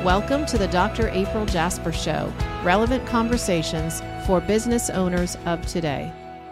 Welcome to the Dr. April Jasper Show, relevant conversations for business owners of today.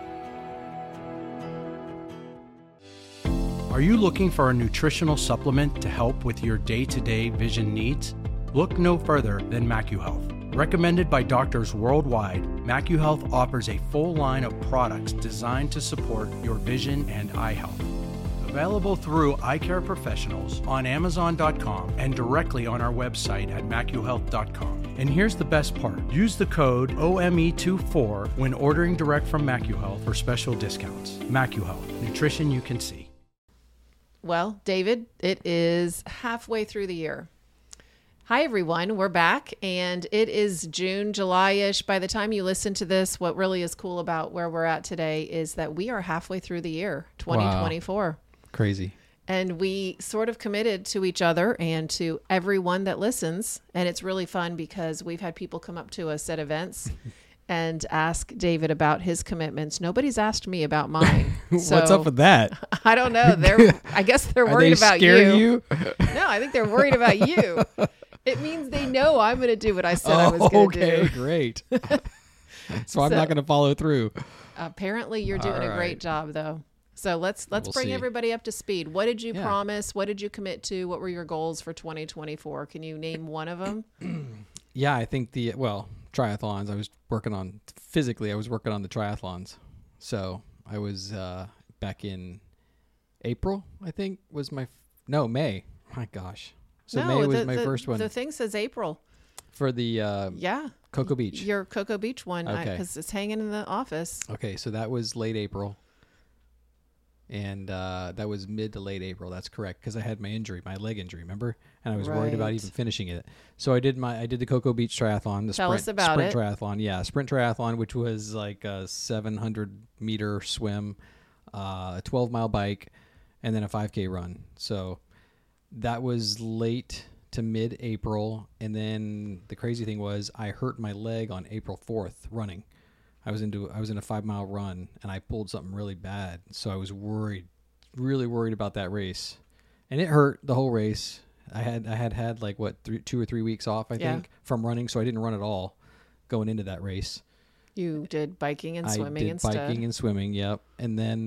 Are you looking for a nutritional supplement to help with your day-to-day vision needs? Look no further than MacuHealth. Recommended by doctors worldwide, MacuHealth offers a full line of products designed to support your vision and eye health. Available through eye care professionals on Amazon.com and directly on our website at MacuHealth.com. And here's the best part. Use the code OME24 when ordering direct from MacuHealth for special discounts. MacuHealth, nutrition you can see. Well, David, it is halfway through the year. Hi, everyone. We're back, and it is June, July-ish. By the time you listen to this, what really is cool about where we're at today is that we are halfway through the year, 2024. Wow. Crazy. And we sort of committed to each other and to everyone that listens. And it's really fun because we've had people come up to us at events and ask David about his commitments. Nobody's asked me about mine. So, what's up with that? I don't know. I guess they're worried about you. No, I think they're worried about you. It means they know I'm going to do what I said I was going to do. Okay, great. So I'm not going to follow through. Apparently you're doing a great job, though. So let's bring everybody up to speed. What did you promise? What did you commit to? What were your goals for 2024? Can you name one of them? Yeah, I think triathlons. I was working on the triathlons. So I was back in April, I think was May. My gosh. So no, May was my first one. The thing says April. For the Cocoa Beach. Your Cocoa Beach one, okay. Because it's hanging in the office. Okay, so that was late April. And that was mid to late April. That's correct, because I had my leg injury, remember? And I was worried about even finishing it. So I did the Cocoa Beach Triathlon, the sprint triathlon. Yeah, sprint triathlon, which was like a 700-meter swim, a 12-mile bike, and then a 5K run. So that was late to mid-April. And then the crazy thing was I hurt my leg on April 4th running. I was in a 5-mile run and I pulled something really bad. So I was really worried about that race, and it hurt the whole race. I had like 2 or 3 weeks off, I think, from running. So I didn't run at all going into that race. You did biking and swimming instead. Biking and swimming. Yep. And then,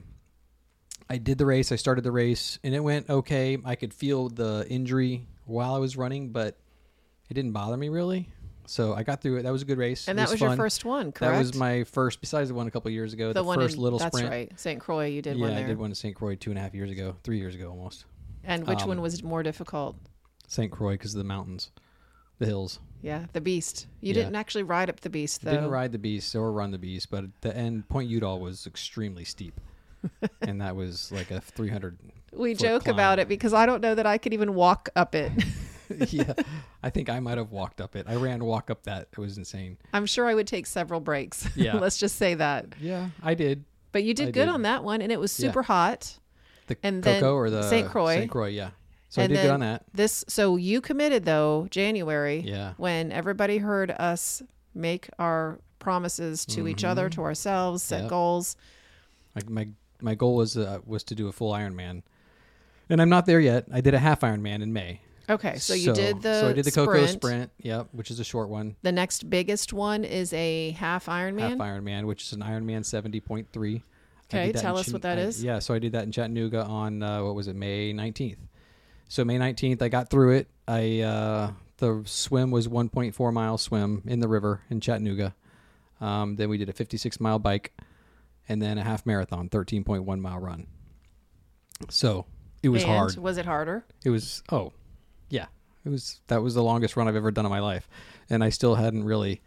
I did the race. I started the race and it went okay. I could feel the injury while I was running, but it didn't bother me really. So I got through it. That was a good race. And that was your first one, correct? That was my first, besides the one a couple of years ago, the first little sprint. That's right. St. Croix, you did one there. Yeah, I did one in St. Croix 2.5 years ago, 3 years ago almost. And which one was more difficult? St. Croix, because of the mountains, the hills. Yeah, the Beast. You didn't actually ride up the Beast, though. Didn't ride the Beast or run the Beast, but the end, Point Udall was extremely steep. And that was like a 300 We joke climb. About it because I don't know that I could even walk up it. Yeah, I think I might have walked up it. I ran to walk up that. It was insane. I'm sure I would take several breaks. Yeah. Let's just say that. Yeah, I did. But you did good on that one, and it was super hot. The Cocoa or the St. Croix? St. Croix, yeah. So I did good on that. So you committed, though, January, yeah, when everybody heard us make our promises to each other, to ourselves, set goals. My goal was to do a full Ironman. And I'm not there yet. I did a half Ironman in May. Okay, so you did the So I did the Cocoa Sprint, yep, which is a short one. The next biggest one is a half Ironman? Half Ironman, which is an Ironman 70.3. Okay, tell us what that is. Yeah, so I did that in Chattanooga on, May 19th. So May 19th, I got through it. The swim was 1.4 mile swim in the river in Chattanooga. Then we did a 56-mile bike, and then a half marathon, 13.1 mile run. So it was hard. Was it harder? It was, yeah. That was the longest run I've ever done in my life. And I still hadn't really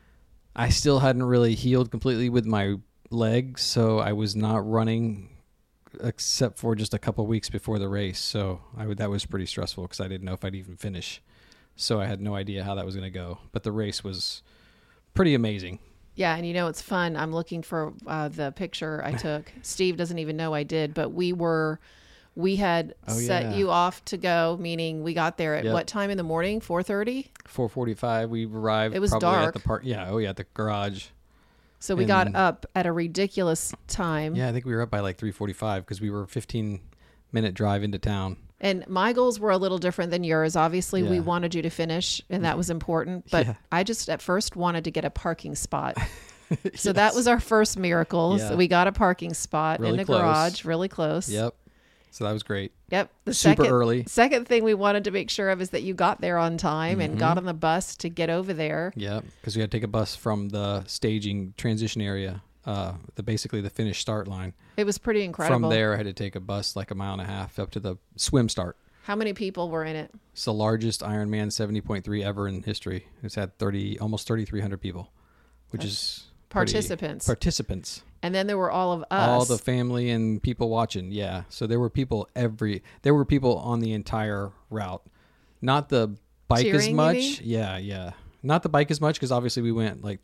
healed completely with my legs. So I was not running except for just a couple of weeks before the race. So that was pretty stressful because I didn't know if I'd even finish. So I had no idea how that was going to go. But the race was pretty amazing. Yeah, and it's fun. I'm looking for the picture I took. Steve doesn't even know I did, but we had set you off to go, meaning we got there at what time in the morning? 4:30? 4:45. We arrived. It was dark. At the park. Yeah, at the garage. So we got up at a ridiculous time. Yeah, I think we were up by like 3:45 because we were a 15-minute drive into town. And my goals were a little different than yours. Obviously, we Yeah. wanted you to finish, and that was important. But Yeah. I just at first wanted to get a parking spot. So that was our first miracle. Yeah. So we got a parking spot Really in the close. garage, really close. Yep. So that was great. Yep. The Super early. Second thing we wanted to make sure of is that you got there on time and Mm-hmm. got on the bus to get over there. Yep. Because we had to take a bus from the staging transition area, basically the finish start line. It was pretty incredible. From there, I had to take a bus like a mile and a half up to the swim start. How many people were in it? It's the largest Ironman 70.3 ever in history. It's had almost 3,300 people, which is pretty- Participants. And then there were all of us. All the family and people watching. Yeah. So there were people on the entire route. Not the bike as Cheering, much. you mean? Yeah. Not the bike as much because obviously we went like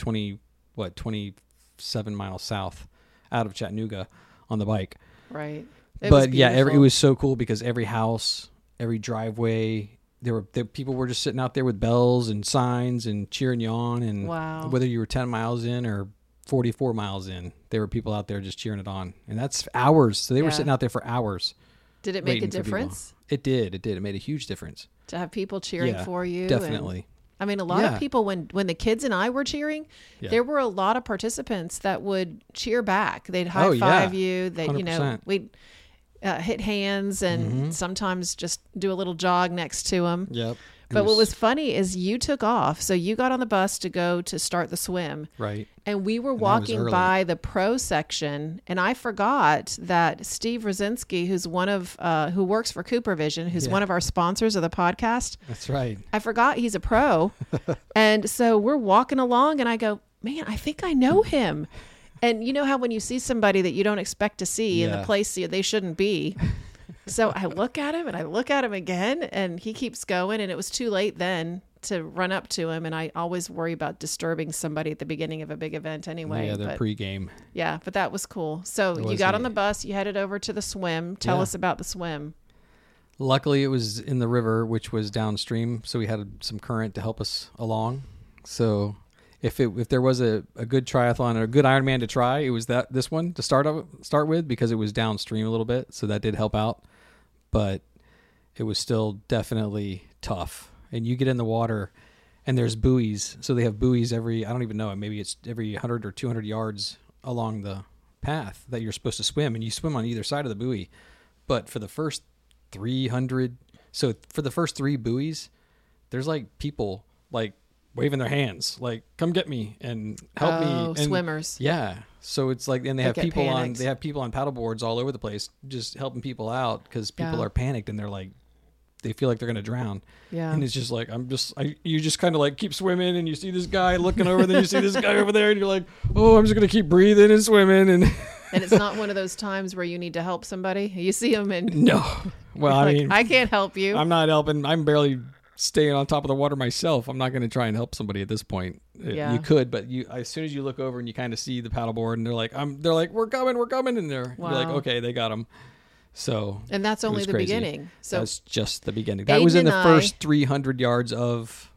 27 miles south out of Chattanooga on the bike. Right. It was so cool because every house, every driveway, people were just sitting out there with bells and signs and cheering you on. And Wow. whether you were 10 miles in or 44 miles in, there were people out there just cheering it on. And that's hours. So they were Yeah. sitting out there for hours. Did it make a waiting for people. difference It did. It made a huge difference. to have people cheering Yeah, for you? definitely. I mean, a lot Yeah. of people, when the kids and I were cheering, Yeah. there were a lot of participants that would cheer back. They'd high Oh, yeah. five you. They, 100%. we'd hit hands and sometimes just do a little jog next to them. Yep. But what was funny is you took off. So you got on the bus to go to start the swim. right. And we were that was walking early. by the pro section, and I forgot that Steve Rosinski, who's who works for Cooper Vision, who's Yeah. one of our sponsors of the podcast, That's right. I forgot he's a pro. And so we're walking along, and I go, man, I think I know him. And you know how when you see somebody that you don't expect to see in the Yeah. place they shouldn't be. So I look at him and I look at him again, and he keeps going. And it was too late then to run up to him. And I always worry about disturbing somebody at the beginning of a big event anyway. Yeah, the but, pregame. yeah, but that was cool. So It you was got on neat. the bus, you headed over to the swim. Tell Yeah. us about the swim. Luckily, it was in the river, which was downstream, so we had some current to help us along. So if there was a good triathlon or a good Ironman to try, it was this one to start with because it was downstream a little bit, so that did help out. But it was still definitely tough. And you get in the water, and there's buoys. So they have buoys I don't even know, maybe it's every 100 or 200 yards along the path that you're supposed to swim, and you swim on either side of the buoy. But for the first 300, so for the first 3 buoys, there's like people like waving their hands, like, come get me and help me. And Swimmers. yeah. So it's like, and they have get people panicked. they have people on paddle boards all over the place, just helping people out because people Yeah. are panicked and they're like, they feel like they're going to drown. Yeah. And it's just like, you just kind of like keep swimming, and you see this guy looking over, then you see this guy over there, and you're like, oh, I'm just going to keep breathing and swimming. And And it's not one of those times where you need to help somebody. You see them and no, well, I like, mean, I can't help you. I'm not helping. I'm barely staying on top of the water myself. I'm not going to try and help somebody at this point. Yeah. You could, but as soon as you look over and you kind of see the paddleboard, and they're like, we're coming, and you're like, Wow. okay, they got them. So And that's it only was the crazy. beginning. So that's just the beginning. That was in Aiden the and first 300 yards of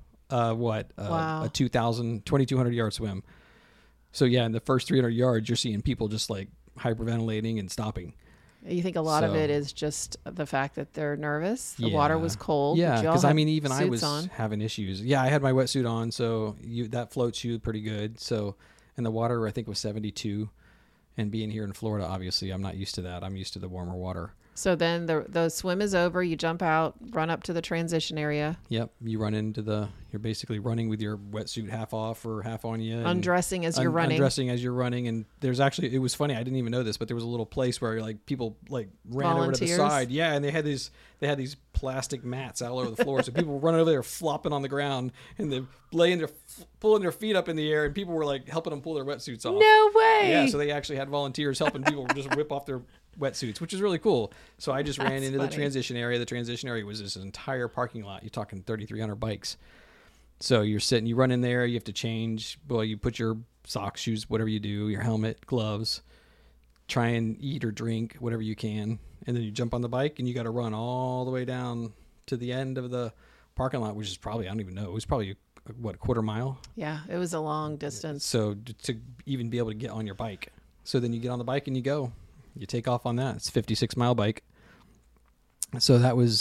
Wow. a 2,200 yard swim. So yeah, in the first 300 yards, you're seeing people just like hyperventilating and stopping. you think a lot of So- it is just the fact that they're nervous. The water Yeah. was cold. Yeah, but you all because I had mean, even I suits was on. having issues. Yeah, I had my wetsuit on, so that floats you pretty good. So, and the water I think was 72, and being here in Florida, obviously, I'm not used to that. I'm used to the warmer water. So then the swim is over. You jump out, run up to the transition area, Yep, you run into you're basically running with your wetsuit half off or half on you. and undressing as you're running. Undressing as you're running, and there's actually, it was funny, I didn't even know this, but there was a little place where like people like ran over to the Volunteers? side. Yeah, and they had these plastic mats all over the floor, so people were running over there flopping on the ground, and they're pulling their feet up in the air, and people were like helping them pull their wetsuits off. No way. Yeah, so they actually had volunteers helping people just whip off their wetsuits, which is really cool. So I just ran That's into funny. the transition area. The transition area was this entire parking lot. You're talking 3,300 bikes. So you're sitting, you run in there, you have to change. Well, you put your socks, shoes, whatever you do, your helmet, gloves, try and eat or drink, whatever you can. And then you jump on the bike and you got to run all the way down to the end of the parking lot, which is probably, I don't even know, it was probably, a quarter mile? Yeah, it was a long distance. So to even be able to get on your bike. So then you get on the bike and you go. You take off on that. It's a 56-mile bike. So that was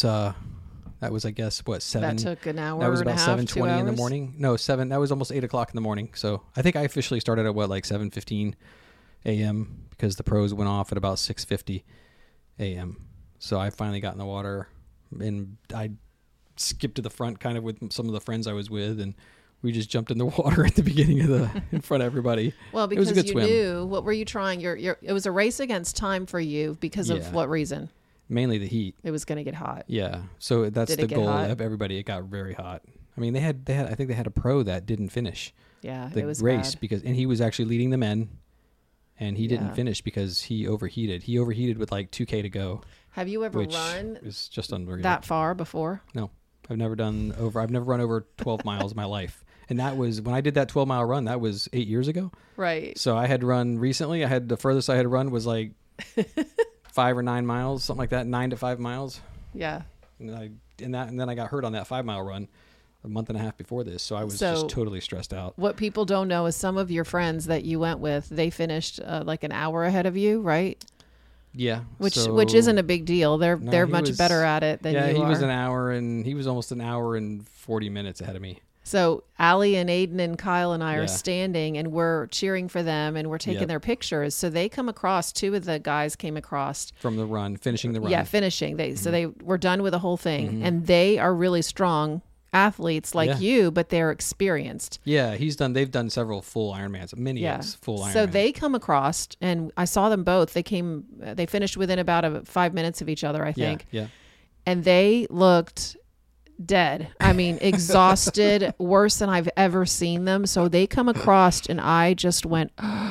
I guess what 7. That took an hour. That was and a about half, 7:20 in the 2 hours? morning. No, 7. That was almost 8:00 in the morning. So I think I officially started at like 7:15 a.m. because the pros went off at about 6:50 a.m. So I finally got in the water, and I skipped to the front kind of with some of the friends I was with, and we just jumped in the water at the beginning of in front of everybody. Well, It was because a good you swim. knew, what were you trying? It was a race against time for you because Yeah. of what reason? Mainly the heat. It was going to get hot. Yeah. So that's Did the it get goal hot? of everybody. It got very hot. I mean, they had I think they had a pro that didn't finish Yeah, the it was race bad. and he was actually leading the men, and he Yeah. didn't finish because he overheated. He overheated with like 2K to go, Have you ever which run is just unreal. that far before? No, I've never run over 12 miles in my life. And that was when I did that 12-mile run, that was 8 years ago. Right. So I had run recently. The furthest I had run was like 5 or 9 miles, something like that, 9 to 5 miles. Yeah. And then I got hurt on that 5-mile run a month and a half before this. So I was So- just totally stressed out. What people don't know is some of your friends that you went with, they finished like an hour ahead of you, right? Yeah. Which isn't a big deal. They're No, they're he much was- better at it than yeah, you he are. was he was almost an hour and 40 minutes ahead of me. So Allie and Aiden and Kyle and I Yeah. are standing and we're cheering for them and we're taking Yep. their pictures. So they come across, 2 of the guys came across. From the run, finishing the run. Yeah, finishing. So Mm-hmm. they were done with the whole thing, and they are really strong athletes like Yeah. you, but they're experienced. Yeah, they've done several full Ironmans, many full Ironmans. So they come across, and I saw them both. They finished within about 5 minutes of each other, I think, Yeah. and they looked dead. I mean, exhausted, worse than I've ever seen them. So they come across, and I just went,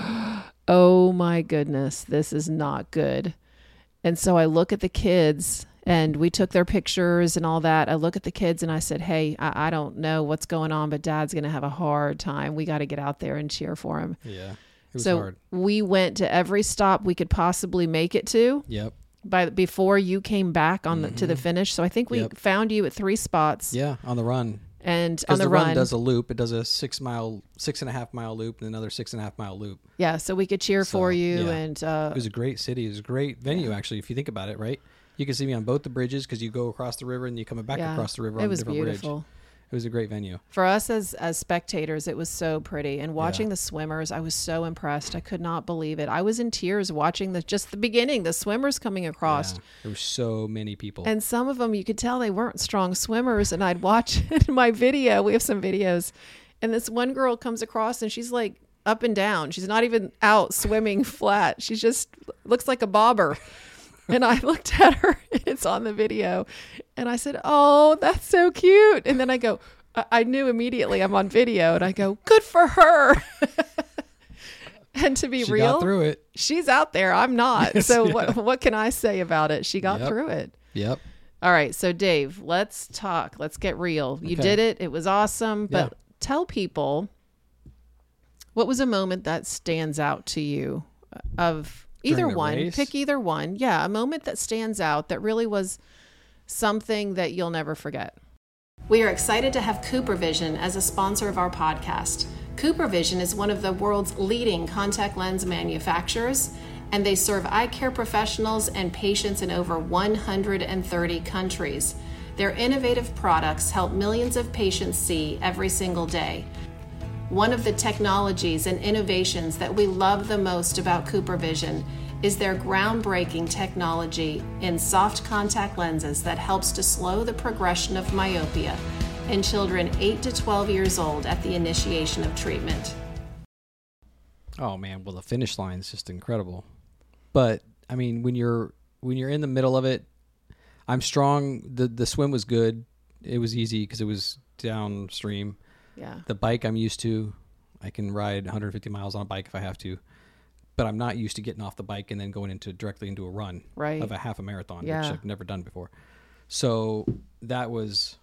"Oh my goodness, this is not good." And so I look at the kids, and we took their pictures and all that. I look at the kids and I said, "Hey, I don't know what's going on, but Dad's going to have a hard time. We got to get out there and cheer for him." Yeah. It was So hard. we went to every stop we could possibly make it to Yep. before you came back to the finish. So I think we Yep. found you at 3 spots. Yeah, on the run. And on Because the, the run, run does a loop. It does a 6.5 mile loop and another 6.5 mile loop. yeah, so we could cheer for you. yeah. And It was a great city. It was a great venue, actually, if you think about it, right? You can see me on both the bridges because you go across the river and you come back yeah, across the river it on a was different beautiful. bridge. It was a great venue. For us as spectators, it was so pretty. And watching the swimmers, I was so impressed. I could not believe it. I was in tears watching just the beginning, the swimmers coming across. Yeah, there were so many people. And some of them, you could tell they weren't strong swimmers. And I'd watch in my video. We have some videos. And this one girl comes across and she's like up and down. She's not even out swimming flat. She just looks like a bobber. And I looked at her, and it's on the video. And I said, "Oh, that's so cute." And then I go, I knew immediately I'm on video. And I go, "Good for her." And to be she real, got through it. she's out there. I'm not. Yes, So yeah. what can I say about it? She got Yep. through it. Yep. All right. So Dave, let's talk. Let's get real. You Okay. did it. It was awesome. But Yeah. tell people, what was a moment that stands out to you of either During the one? race? Pick either one. Yeah. A moment that stands out that really was something that you'll never forget. We are excited to have CooperVision as a sponsor of our podcast. CooperVision is one of the world's leading contact lens manufacturers, and they serve eye care professionals and patients in over 130 countries. Their innovative products help millions of patients see every single day. One of the technologies and innovations that we love the most about CooperVision is their groundbreaking technology in soft contact lenses that helps to slow the progression of myopia in children 8 to 12 years old at the initiation of treatment. Oh man, well the finish line is just incredible. But I mean, when you're in the middle of it, I'm strong. The swim was good. It was easy because it was downstream. Yeah. The bike I'm used to. I can ride 150 miles on a bike if I have to. But I'm not used to getting off the bike and then going directly into a run Right. of a half a marathon, Yeah. which I've never done before. So that was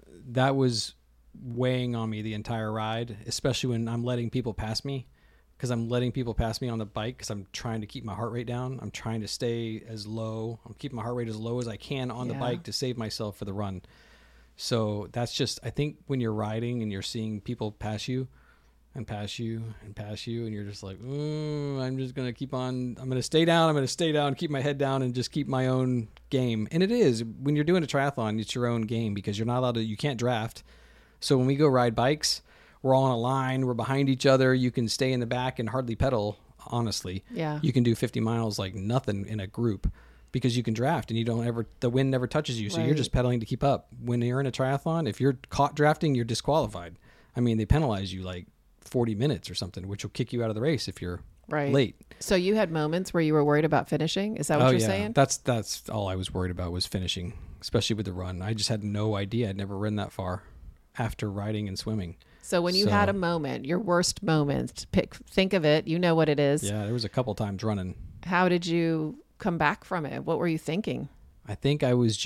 weighing on me the entire ride, especially when I'm letting people pass me, because I'm letting people pass me on the bike because I'm trying to keep my heart rate down. I'm trying to stay as low. I'm keeping my heart rate as low as I can on the Yeah. bike to save myself for the run. So that's just, I think when you're riding and you're seeing people pass you, and pass you, and you're just like, I'm just going to keep on, I'm going to stay down, keep my head down, and just keep my own game. And it is, when you're doing a triathlon, it's your own game, because you're not allowed to, you can't draft. So when we go ride bikes, we're all on a line, we're behind each other, you can stay in the back and hardly pedal, honestly. Yeah. You can do 50 miles like nothing in a group, because you can draft and the wind never touches you. So Right. you're just pedaling to keep up. When you're in a triathlon, if you're caught drafting, you're disqualified. I mean, they penalize you like 40 minutes or something, which will kick you out of the race if you're late. So you had moments where you were worried about finishing? Is that what you're saying? That's all I was worried about, was finishing, especially with the run. I just had no idea. I'd never run that far after riding and swimming. So when you had a moment, your worst moment, think of it, you know what it is. Yeah, there was a couple times running. How did you come back from it? What were you thinking? I think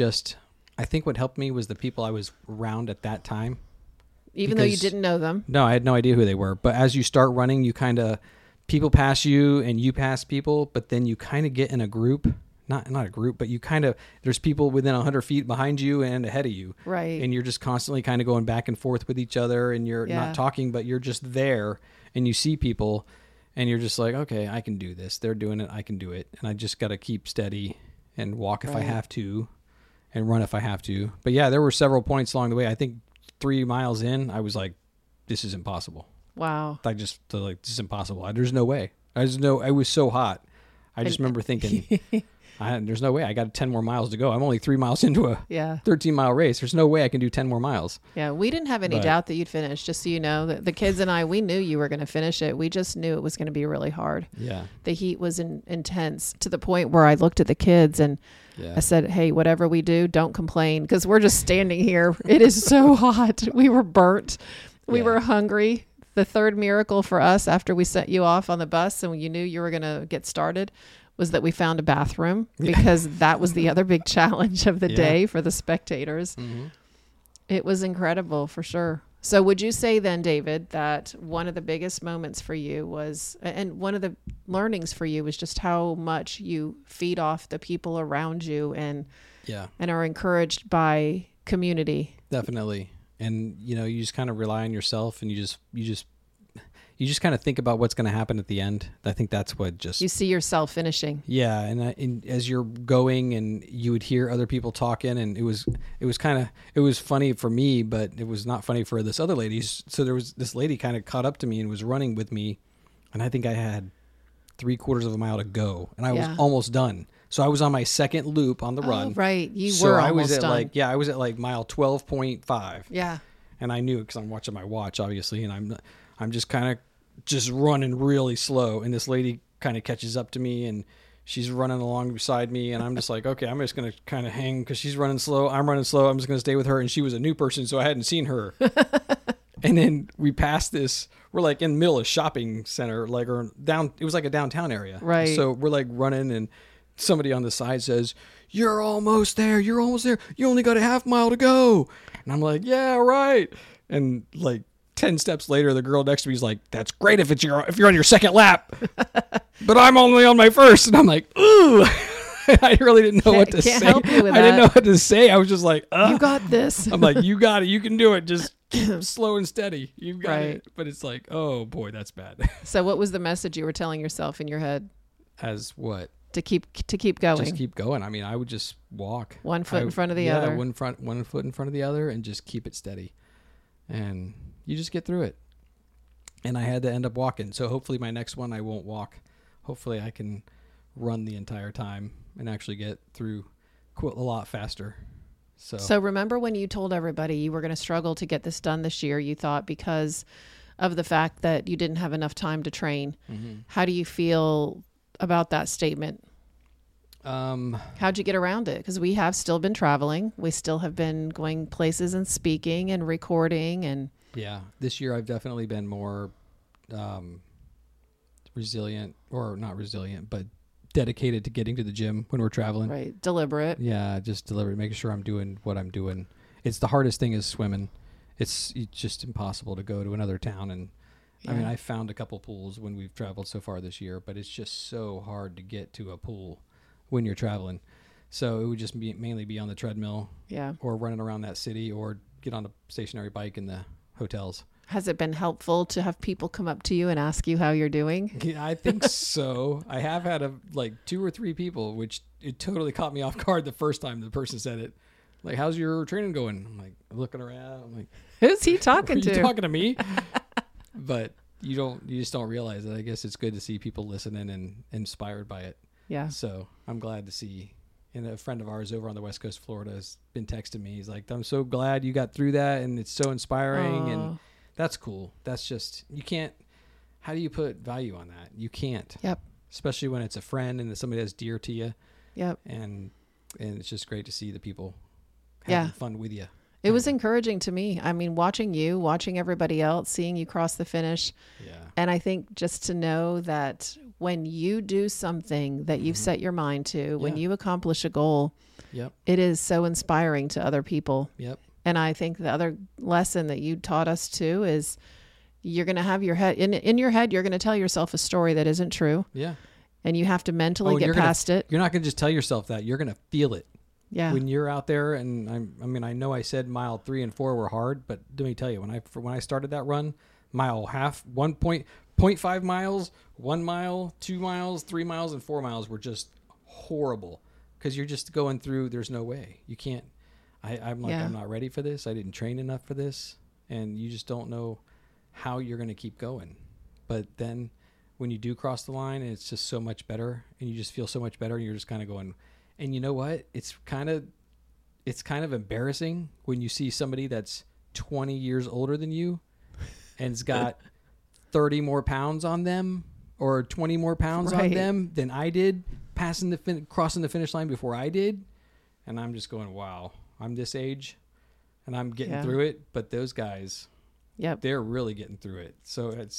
what helped me was the people I was around at that time. Even though you didn't know them? No, I had no idea who they were. But as you start running, people pass you and you pass people, but then you kind of get in a group. Not a group, but there's people within 100 feet behind you and ahead of you. Right. And you're just constantly kind of going back and forth with each other, and you're not talking, but you're just there, and you see people, and you're just like, okay, I can do this. They're doing it. I can do it. And I just got to keep steady and walk if I have to and run if I have to. But yeah, there were several points along the way. I think 3 miles in, I was like, this is impossible. Wow. This is impossible. There's no way. I was so hot. I just remember thinking, there's no way. I got 10 more miles to go. I'm only 3 miles into a 13-mile race. There's no way I can do 10 more miles. Yeah, we didn't have any doubt that you'd finish. Just so you know, the kids and I, we knew you were going to finish it. We just knew it was going to be really hard. Yeah. The heat was intense, to the point where I looked at the kids and I said, hey, whatever we do, don't complain, because we're just standing here. It is so hot. We were burnt. We were hungry. The third miracle for us after we sent you off on the bus and you knew you were going to get started was that we found a bathroom, because that was the other big challenge of the day for the spectators. Mm-hmm. It was incredible, for sure. So would you say then, David, that one of the biggest moments for you was, and one of the learnings for you, was just how much you feed off the people around you and are encouraged by community? Definitely. And, you just kind of rely on yourself, and you just kind of think about what's going to happen at the end. I think that's what you see yourself finishing. Yeah. And as you're going, and you would hear other people talking, and it was funny for me, but it was not funny for this other lady. So there was this lady kind of caught up to me and was running with me. And I think I had 3/4 of a mile to go, and I was almost done. So I was on my second loop on the run. Right. You were almost done. I was at like mile 12.5. Yeah. And I knew it because I'm watching my watch, obviously, and I'm just kind of just running really slow, and this lady kind of catches up to me, and she's running along beside me, and I'm just like, okay, I'm just going to kind of hang because she's running slow. I'm running slow. I'm just going to stay with her. And she was a new person, so I hadn't seen her. And then we passed this. We're like in the middle of a shopping center, or down. It was like a downtown area. Right. So we're like running, and somebody on the side says, "You're almost there. You're almost there. You only got a half mile to go." And I'm like, "Yeah, right." And like 10 steps later, the girl next to me is like, "That's great if you're on your second lap, but I'm only on my first." And I'm like, "Ooh." I really didn't know what to say. Help you with I didn't know what to say. I was just like, "You got this." I'm like, "You got it. You can do it. Just keep slow and steady. You've got it." But it's like, oh boy, that's bad. So what was the message you were telling yourself in your head? As what? To keep going. Just keep going. I mean, I would just walk. One foot in front of the other. One foot in front of the other, and just keep it steady. And you just get through it. And I had to end up walking. So hopefully my next one I won't walk. Hopefully I can run the entire time and actually get through a lot faster. So remember when you told everybody you were going to struggle to get this done this year, you thought because of the fact that you didn't have enough time to train. Mm-hmm. How do you feel about that statement? How'd you get around it? Because we have still been traveling. We still have been going places and speaking and recording. And yeah, this year I've definitely been more resilient, or not resilient, but dedicated to getting to the gym when we're traveling. Right. Deliberate. Yeah, just deliberate, making sure I'm doing what I'm doing. It's the hardest thing is swimming. It's just impossible to go to another town. And I mean, I found a couple pools when we've traveled so far this year, but it's just so hard to get to a pool when you're traveling. So it would just mainly be on the treadmill, or running around that city, or get on a stationary bike in the hotels. Has it been helpful to have people come up to you and ask you how you're doing? Yeah, I think so. I have had like 2 or 3 people, which it totally caught me off guard the first time the person said it. Like, how's your training going? I'm like looking around. I'm like, who's he talking to? Are you talking to me? But you just don't realize it. I guess it's good to see people listening and inspired by it. Yeah. So I'm glad to see. And a friend of ours over on the West Coast of Florida has been texting me. He's like, I'm so glad you got through that, and it's so inspiring. And that's cool. That's just, you can't, how do you put value on that? You can't. Yep. Especially when it's a friend and somebody that's dear to you. Yep. And it's just great to see the people having fun with you. It was encouraging to me. I mean, watching you, watching everybody else, seeing you cross the finish. Yeah. And I think just to know that when you do something that you've set your mind to, when you accomplish a goal, it is so inspiring to other people. Yep. And I think the other lesson that you taught us too is you're going to have your head in your head. You're going to tell yourself a story that isn't true. Yeah. And you have to mentally get past it. You're not going to just tell yourself that. You're going to feel it. Yeah. When you're out there, and I know I said mile 3 and 4 were hard, but let me tell you, when I started that run, mile half, 1.5 miles, 1 mile, 2 miles, 3 miles, and 4 miles were just horrible because you're just going through. There's no way you can't. I'm like, I'm not ready for this. I didn't train enough for this, and you just don't know how you're going to keep going. But then when you do cross the line, and it's just so much better, and you just feel so much better, and you're just kind of going. And you know what? It's kind of embarrassing when you see somebody that's 20 years older than you and has got 30 more pounds on them or 20 more pounds on them than I did, crossing the finish line before I did. And I'm just going, wow, I'm this age and I'm getting through it. But those guys, they're really getting through it. So it's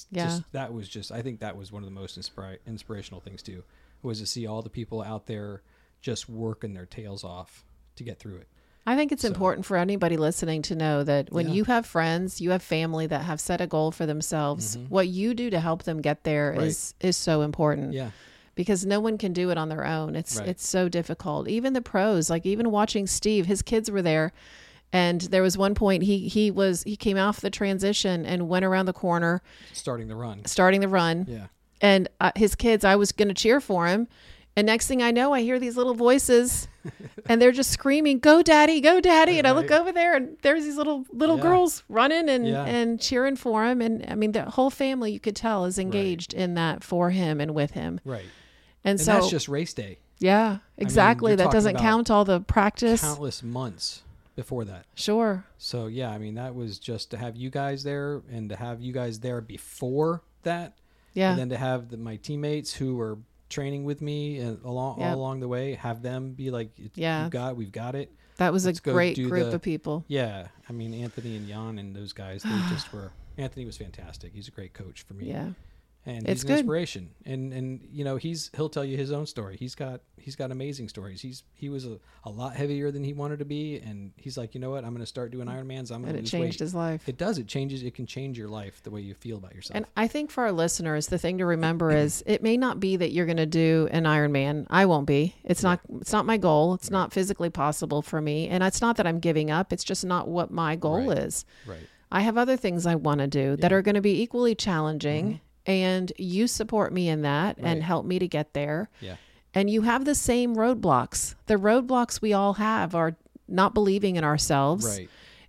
I think that was one of the most inspirational things too, was to see all the people out there just working their tails off to get through it. I think it's important for anybody listening to know that when you have friends, you have family that have set a goal for themselves, what you do to help them get there is so important. Yeah. Because no one can do it on their own. It's so difficult. Even the pros, like even watching Steve, his kids were there, and there was one point he came off the transition and went around the corner, starting the run. Yeah. And his kids, I was going to cheer for him. And next thing I know, I hear these little voices and they're just screaming, "Go daddy, go daddy." And I look over there and there's these little girls running and cheering for him. And I mean, the whole family, you could tell, is engaged in that for him and with him. Right. And so that's just race day. Yeah, exactly. That doesn't count all the practice. Countless months before that. Sure. So yeah, I mean, that was just to have you guys there and to have you guys there before that. Yeah. And then to have my teammates who were training with me and all along the way, have them be like, we've got it. That was a great group of people. Yeah. I mean, Anthony and Jan and those guys, they just were, Anthony was fantastic. He's a great coach for me. Yeah. And he's an inspiration. And you know, he'll tell you his own story. He's got amazing stories. He was a lot heavier than he wanted to be, and he's like, you know what, I'm going to start doing Ironmans. I'm going to lose weight. And it changed his life. It does. It can change your life, the way you feel about yourself. And I think for our listeners, the thing to remember is it may not be that you're going to do an Ironman. I won't be. It's not my goal. It's not physically possible for me, and it's not that I'm giving up. It's just not what my goal is. Right. I have other things I want to do that are going to be equally challenging. Mm-hmm. And you support me in that and help me to get there. Yeah. And you have the same roadblocks. The roadblocks we all have are not believing in ourselves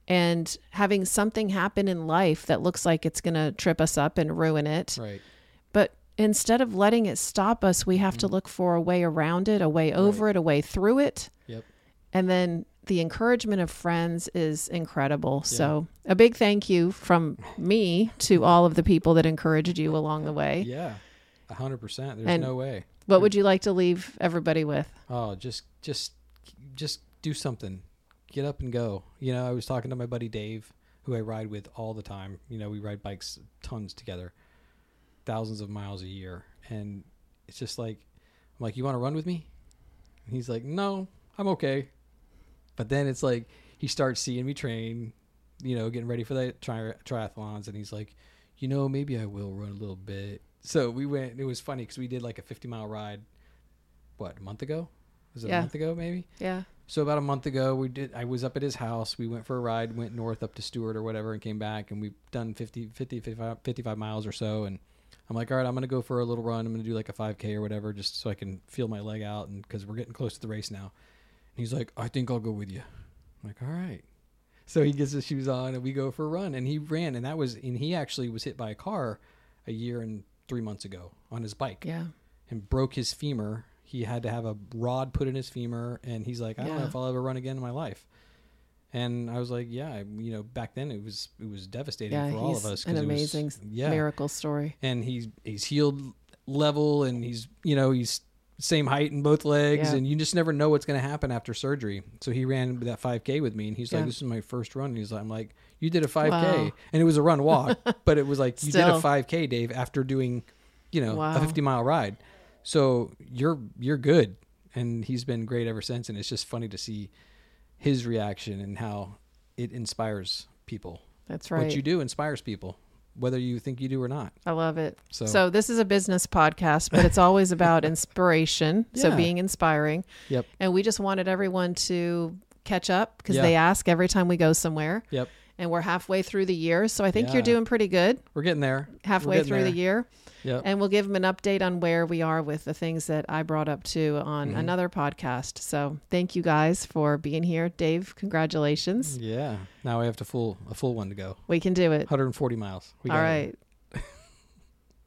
and having something happen in life that looks like it's going to trip us up and ruin it. Right. But instead of letting it stop us, we have to look for a way around it, a way over it, a way through it. Yep. And then the encouragement of friends is incredible. Yeah. So a big thank you from me to all of the people that encouraged you along the way. Yeah, 100%. There's no way. What would you like to leave everybody with? Oh, just do something. Get up and go. You know, I was talking to my buddy Dave, who I ride with all the time. You know, we ride bikes tons together, thousands of miles a year. And it's just like, I'm like, you want to run with me? And he's like, no, I'm okay. But then it's like he starts seeing me train, you know, getting ready for the triathlons. And he's like, you know, maybe I will run a little bit. So we went. It was funny because we did like a 50-mile ride, a month ago? Was it a month ago maybe? Yeah. So about a month ago, I was up at his house. We went for a ride, went north up to Stewart or whatever, and came back. And we've done 55 miles or so. And I'm like, all right, I'm going to go for a little run. I'm going to do like a 5K or whatever, just so I can feel my leg out. And because we're getting close to the race now. And he's like, I think I'll go with you. I'm like, all right. So he gets his shoes on and we go for a run. And he ran. And he actually was hit by a car a year and 3 months ago on his bike. Yeah. And broke his femur. He had to have a rod put in his femur, and he's like, I don't know if I'll ever run again in my life. And I was like, yeah, back then it was devastating for all of us. An amazing miracle story. And he's healed level, and he's same height in both legs, and you just never know what's going to happen after surgery. So he ran that 5K with me, and he's like, this is my first run. And I'm like, you did a 5K, and it was a run walk, but it was like you did a 5K, Dave, after doing, a 50-mile ride. So you're good. And he's been great ever since. And it's just funny to see his reaction and how it inspires people. That's right. What you do inspires people, whether you think you do or not. I love it. So this is a business podcast, but it's always about inspiration. So being inspiring. Yep. And we just wanted everyone to catch up because they ask every time we go somewhere. Yep. And we're halfway through the year. So I think you're doing pretty good. We're getting there. Halfway through the year. Yep. And we'll give them an update on where we are with the things that I brought up too on another podcast. So thank you guys for being here. Dave, congratulations. Yeah. Now we have a full one to go. We can do it. 140 miles. All right.